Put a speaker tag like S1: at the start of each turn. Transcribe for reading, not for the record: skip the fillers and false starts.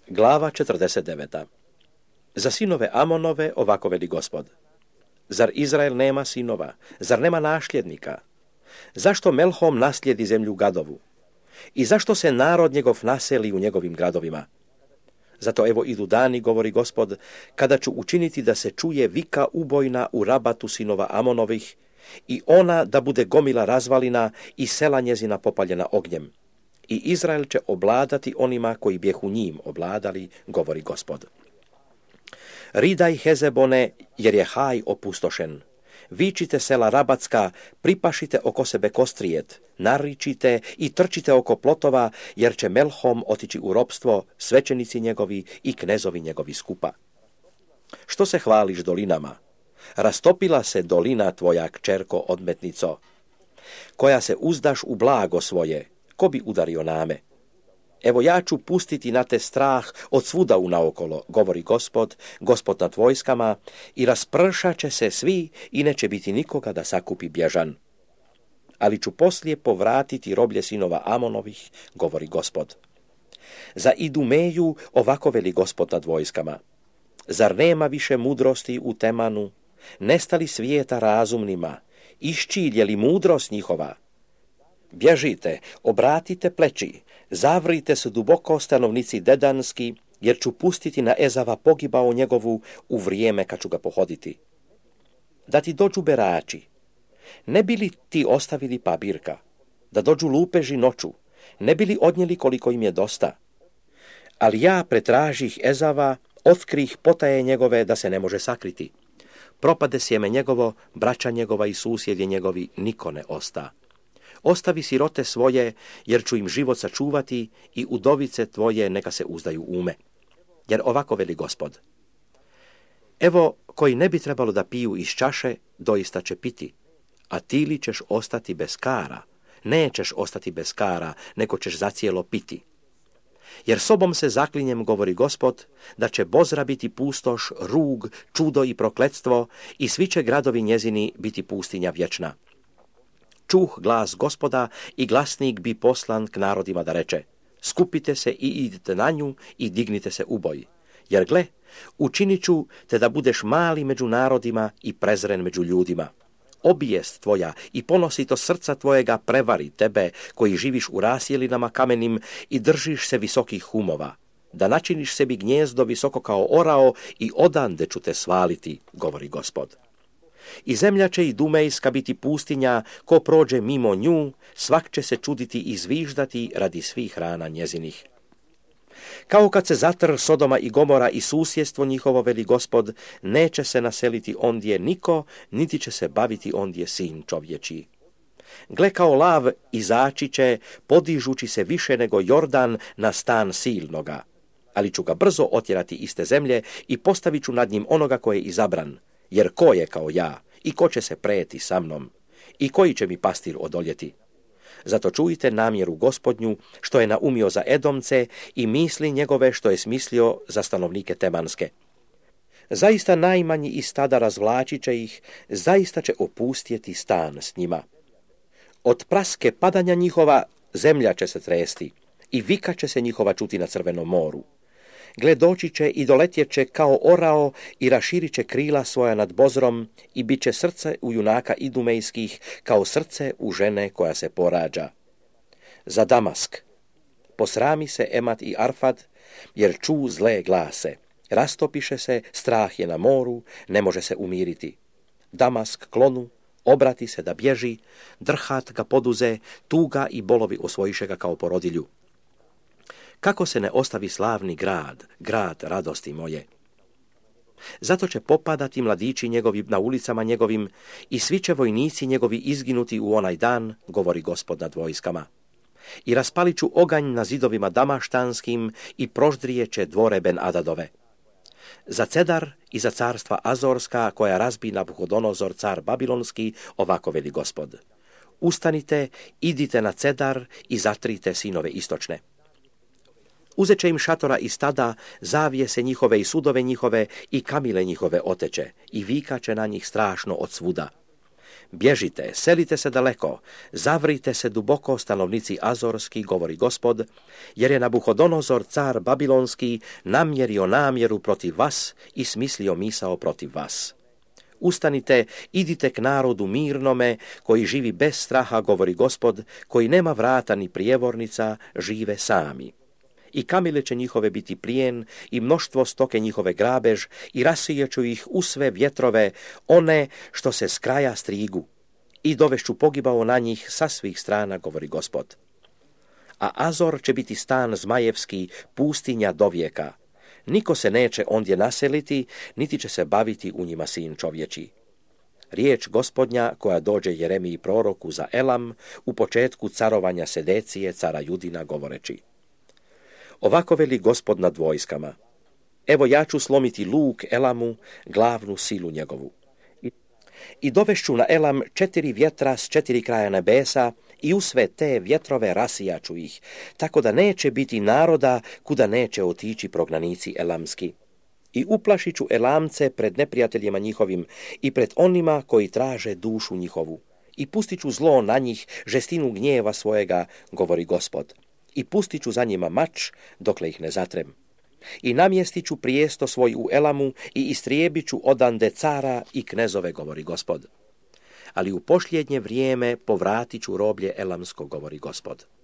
S1: Glava 49. Za sinove Amonove ovako veli Gospod. Zar Izrael nema sinova? Zar nema nasljednika? Zašto Melhom naslijedi zemlju Gadovu? I zašto se narod njegov naseli u njegovim gradovima? Zato evo idu dani, govori Gospod, kada ću učiniti da se čuje vika ubojna u Rabatu sinova Amonovih i ona da bude gomila razvalina i sela njezina popaljena ognjem. I Izrael će obladati onima koji bijehu njim obladali, govori Gospod. Ridaj Hezebone, jer je Haj opustošen. Vičite sela Rabatska, pripašite oko sebe kostrijet, naričite i trčite oko plotova, jer će Melhom otići u ropstvo, svećenici njegovi i knezovi njegovi skupa. Što se hvališ dolinama? Rastopila se dolina tvoja, kćerko odmetnico, koja se uzdaš u blago svoje, ko bi udario name? Evo ja ću pustiti na te strah od svuda unaokolo, govori Gospod, Gospod nad vojskama, i raspršat će se svi i neće biti nikoga da sakupi bježan. Ali ću poslije povratiti roblje sinova Amonovih, govori Gospod. Za Idumeju ovako veli Gospod nad vojskama. Zar nema više mudrosti u Temanu? Nestali svijeta razumnima? Iščilje li mudrost njihova? Bježite, obratite pleći, zavrite se duboko stanovnici dedanski, jer ću pustiti na Ezava pogibao njegovu u vrijeme kad ću ga pohoditi. Da ti dođu berači, ne bi li ti ostavili pabirka? Da dođu lupeži noću, ne bi li odnijeli koliko im je dosta? Ali ja pretražih Ezava, otkrih potaje njegove da se ne može sakriti. Propade sjeme njegovo, braća njegova i susjedi njegovi, niko ne osta. Ostavi sirote svoje, jer ću im život sačuvati, i udovice tvoje neka se uzdaju ume. Jer ovako veli Gospod. Evo, koji ne bi trebalo da piju iz čaše, doista će piti, a ti li ćeš ostati bez kara? Nećeš ostati bez kara, nego ćeš zacijelo piti. Jer sobom se zaklinjem, govori Gospod, da će Bozra biti pustoš, rug, čudo i prokletstvo, i svi će gradovi njezini biti pustinja vječna. Čuh glas Gospoda i glasnik bi poslan k narodima da reče, skupite se i idite na nju i dignite se u boj. Jer gle, učinit ću te da budeš mali među narodima i prezren među ljudima. Obijest tvoja i ponosito srca tvojega prevari tebe koji živiš u rasjelinama kamenim i držiš se visokih humova, da načiniš sebi gnjezdo visoko kao orao i odande ću te svaliti, govori Gospod. I zemlja će i Dumejska biti pustinja, ko prođe mimo nju, svak će se čuditi i zviždati radi svih rana njezinih. Kao kad se zatr Sodoma i Gomora i susjedstvo njihovo, veli Gospod, neće se naseliti ondje niko, niti će se baviti ondje sin čovječiji. Gle kao lav izaći će, podižući se više nego Jordan na stan silnoga, ali ću ga brzo otjerati iz te zemlje i postavit ću nad njim onoga koje je izabran. Jer ko je kao ja i ko će se preti sa mnom i koji će mi pastir odoljeti? Zato čujte namjeru Gospodnju što je naumio za Edomce i misli njegove što je smislio za stanovnike Temanske. Zaista najmanji iz stada razvlačit će ih, zaista će opustjeti stan s njima. Od praske padanja njihova zemlja će se tresti i vika će se njihova čuti na Crvenom moru. Gle doći će i doletjet će kao orao i raširit će krila svoja nad Bozrom i bit će srce u junaka idumejskih kao srce u žene koja se porađa. Za Damask. Posrami se Emat i Arfad, jer ču zle glase. Rastopiše se, strah je na moru, ne može se umiriti. Damask klonu, obrati se da bježi, drhat ga poduze, tuga i bolovi osvojiše ga kao porodilju. Kako se ne ostavi slavni grad, grad radosti moje? Zato će popadati mladići njegovi na ulicama njegovim i svi će vojnici njegovi izginuti u onaj dan, govori Gospod nad vojskama. I raspalit ću oganj na zidovima damaštanskim i proždrije će dvore Ben Adadove. Za Cedar i za carstva Azorska, koja razbi Nabuhodonozor car Babilonski, ovako veli Gospod. Ustanite, idite na Cedar i zatrite sinove istočne. Uzet će im šatora i stada, zavijese njihove i sudove njihove i kamile njihove oteće i vika će na njih strašno od svuda. Bježite, selite se daleko, zavrite se duboko, stanovnici Azorski, govori Gospod, jer je Nabuhodonozor, car babilonski, namjerio namjeru protiv vas i smislio misao protiv vas. Ustanite, idite k narodu mirnome, koji živi bez straha, govori Gospod, koji nema vrata ni prijevornica, žive sami. I kamile će njihove biti plijen, i mnoštvo stoke njihove grabež, i rasijeću ih u sve vjetrove, one što se s kraja strigu, i dovešću pogibao na njih sa svih strana, govori Gospod. A Azor će biti stan zmajevski, pustinja dovijeka. Niko se neće ondje naseliti, niti će se baviti u njima sin čovječji. Riječ Gospodnja koja dođe Jeremiji proroku za Elam u početku carovanja Sedecije, cara Judina, govoreći: Ovako veli Gospod nad vojskama: Evo ja ću slomiti luk Elamu, glavnu silu njegovu. I dovešću na Elam 4 vjetra s 4 kraja nebesa, i u sve te vjetrove rasijaću ih, tako da neće biti naroda kuda neće otići prognanici elamski. I uplašit ću Elamce pred neprijateljima njihovim i pred onima koji traže dušu njihovu. I pustit ću zlo na njih, žestinu gnjeva svojega, govori Gospod. I pustit ću za njima mač, dokle ih ne zatrem. I namjestit ću prijesto svoj u Elamu i istrijebit ću odande cara i knezove, govori Gospod. Ali u posljednje vrijeme povratit ću roblje elamsko, govori Gospod.